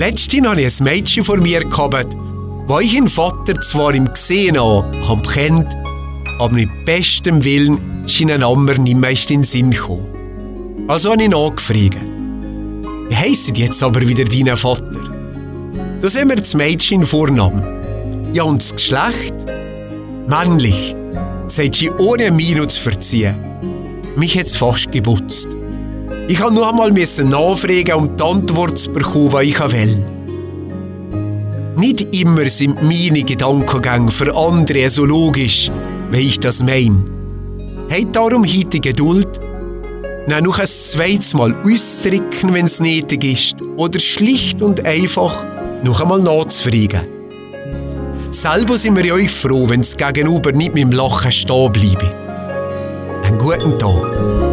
Letztens habe ich ein Mädchen vor mir gehabt, wo ich ihren Vater zwar im Gesehen habe kennt, aber mit bestem Willen schien ein anderer nicht mehr in den Sinn gekommen. Also habe ich nachgefragt. Wie heisst jetzt aber wieder dein Vater? Da sehen wir das Mädchen Vornamen. Ja, und das Geschlecht? Männlich, sagt sie ohne Miene zu verziehen. Mich hat's fast gebutzt. Ich musste noch einmal nachfragen, um die Antwort zu bekommen, die ich will. Nicht immer sind meine Gedankengänge für andere so logisch, wie ich das meine. Habt darum heute Geduld, dann noch ein zweites Mal ausdrücken, wenn es nötig ist, oder schlicht und einfach noch einmal nachzufragen. Selber sind wir ja euch froh, wenn das Gegenüber nicht mit dem Lachen stehen bleibt. Einen guten Tag.